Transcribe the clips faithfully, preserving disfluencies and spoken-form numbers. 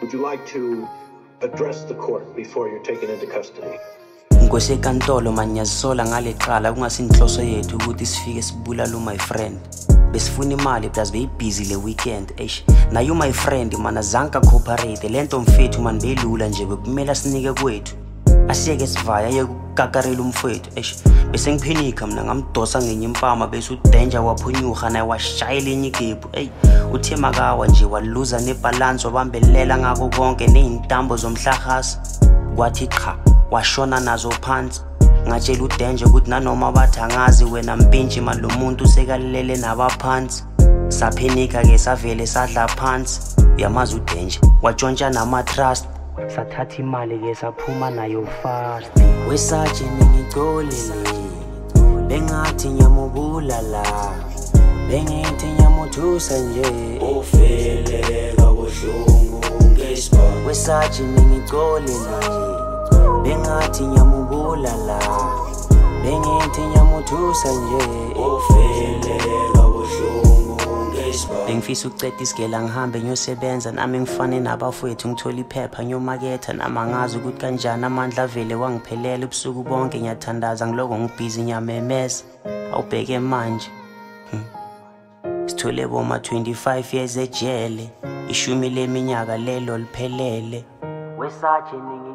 Would you like to address the court before you're taken into custody? Ngose kantolo manyazisola ngale qala kungasinhloso yethu ukuthi sifike sibulala my friend. Besifuna imali plus be busy le weekend. Eish, na you my friend mana zanka cooperate lento mfethu man belula nje bekumela sinike kwethu. Asiyeke sivaya yekukakarela umfethu. Eish, bese ngiphenika mina ngamdosa ngenye impama bese udanger waphunyuka naye washayela enye igebhu. Ey, uthe makawa nje waluza nebalance wabambelela ngako konke nezintambo zomhlahasi. Kwathi cha washona nazo phansi. Ngatshela udanger ukuthi nanoma bathi angazi wena mpintshi manje lo muntu sekalele nabaphansi. Saphenika ke savele sadla phansi. Uyamazi udanger watshontsha nama trust. Sathatha imali ke saphuma nayo fast. Wesathi ningixolile bengathi nyamubulala bengithi nyamuthusa nje ufeleka kuhlungu ngespa. Wesathi ningixolile bengathi nyamubulala bengithi nyamuthusa nje ufeleka kuhlungu ngespa. Bengifisa ukuceda isigela ngihambe ngiyosebenza nami ngifane nabafowethu ngithola iphepha ngiyomaketha nama ngazi ukuthi kanjani amandla vele wangiphelela ubusuku bonke ngiyathandaza ngiloko ngibhizi nyamemeza awubheke manje. Sithole boma twenty-five years ejele ishumi leminyaka lelo liphelele. Wesathi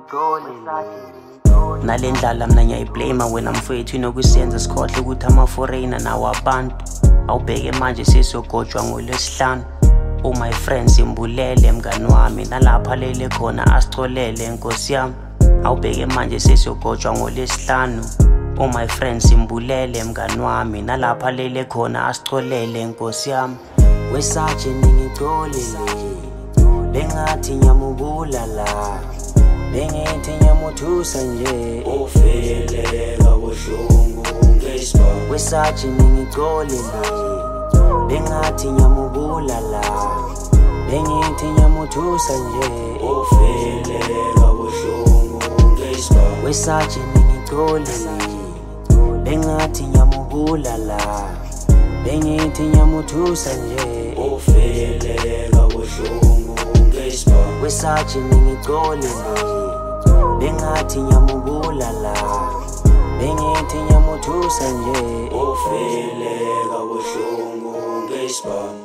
ningixolile nalendlala mina ngiyayiblame wena mfethu inokusenza sikhohle ukuthi ama foreigner nawo abantu. Awubheke manje sesiyogojwa ngolesihlanu. Oh my friends imbulele mngani wami nalapha lele khona asicholele nkosi yami. Awubheke manje sesiyogojwa ngolesihlanu. Oh my friends imbulele mngani wami nalapha lele khona asicholele nkosi yami. Wesathi ningixolile bengathi nyamubulala bengithi nyamuthusa nje ufeleka kuhlungu ngespa. Wesathi ningixolile bengathi nyamubulala bengithi nyamuthusa nje ufeleka kuhlungu ngespa. Wesathi ningixolile bengathi nyamubulala bengithi nyamuthusa nje ufeleka kuhlungu ngespa. Wesathi ningixolile bengathi nyamubulala bengithi nyamuthusa nje ufeleka kuhlungu ngespa.